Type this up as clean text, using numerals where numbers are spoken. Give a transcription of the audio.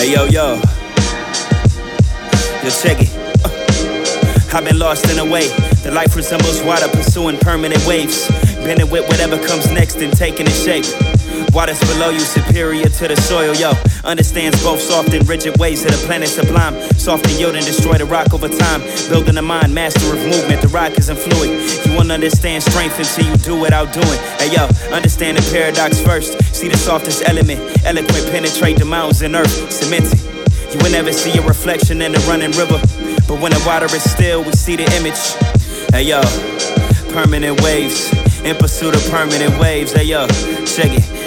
Hey yo, check it. I've been lost in a way. The life resembles water pursuing permanent waves. Bending with whatever comes next and taking its shape. Waters below you superior to the soil, yo. Understands both soft and rigid ways of the planet sublime. Soft and yield and destroy the rock over time. Building a mind, master of movement, the rock isn't fluid. You won't understand strength until you do without doing. Hey yo, understand the paradox first. See the softest element, eloquent penetrate the mountains and earth, cemented. You will never see a reflection in the running river. But when the water is still, we see the image. Hey yo, permanent waves. In pursuit of permanent waves. Hey yo, check it.